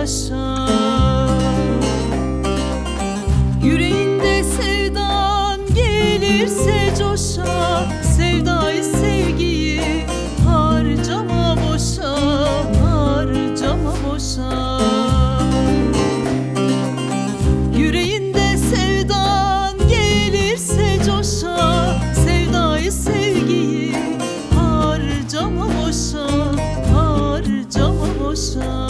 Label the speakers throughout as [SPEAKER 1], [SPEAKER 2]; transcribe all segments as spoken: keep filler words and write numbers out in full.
[SPEAKER 1] yaşa. Yüreğinde sevdan gelirse coşa, sevdayı sevgiyi harcama boşa, harcama boşa. Yüreğinde sevdan gelirse coşa, sevdayı sevgiyi harcama boşa, harcama boşa.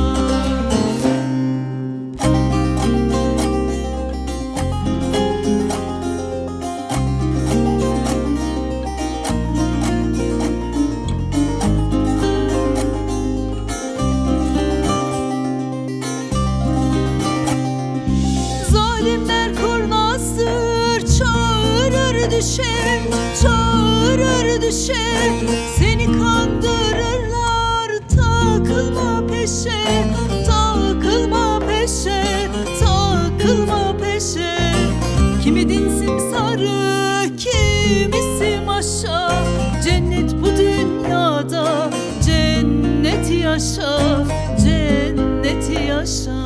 [SPEAKER 1] Zalimler kurnazdır, çağırır düşer, çağırır düşer. Seni kandırırlar, takılma peşe, takılma peşe, takılma peşe. Kimi dinsim sarı, kimisi maşa. Cennet bu dünyada, cenneti yaşa, cenneti yaşa.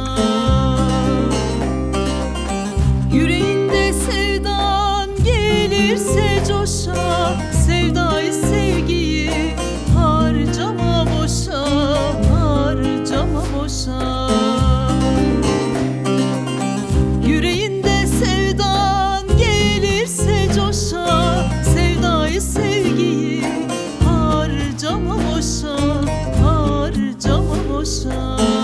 [SPEAKER 1] Yüreğinde sevdan gelirse coşa, sevdayı sevgiyi harcama boşa, harcama boşa. Yüreğinde sevdan gelirse coşa, sevdayı sevgiyi harcama boşa, harcama boşa.